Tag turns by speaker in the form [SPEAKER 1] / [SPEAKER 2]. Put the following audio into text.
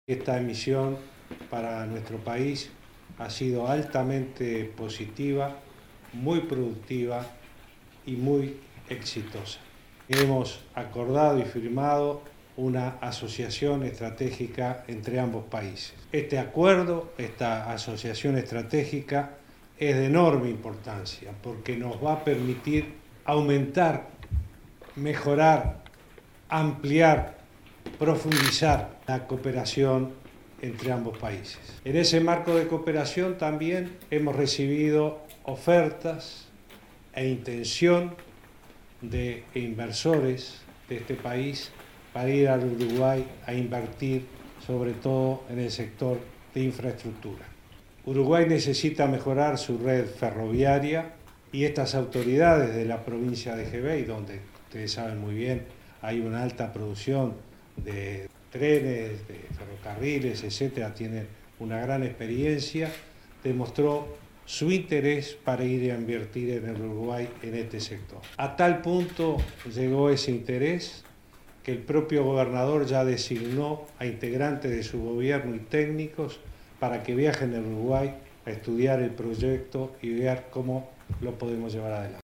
[SPEAKER 1] Esta emisión para nuestro país ha sido altamente positiva, muy productiva y muy exitosa. Hemos acordado y firmado una asociación estratégica entre ambos países. Este acuerdo, esta asociación estratégica, es de enorme importancia porque nos va a permitir aumentar, mejorar, ampliar, profundizar la cooperación entre ambos países. En ese marco de cooperación también hemos recibido ofertas e intención de inversores de este país para ir al Uruguay a invertir, sobre todo en el sector de infraestructura. Uruguay necesita mejorar su red ferroviaria y estas autoridades de la provincia de Gebei, donde ustedes saben muy bien hay una alta producción de trenes, de ferrocarriles, etcétera, tienen una gran experiencia, demostró su interés para ir a invertir en el Uruguay en este sector. A tal punto llegó ese interés que el propio gobernador ya designó a integrantes de su gobierno y técnicos para que viajen al Uruguay a estudiar el proyecto y ver cómo lo podemos llevar adelante.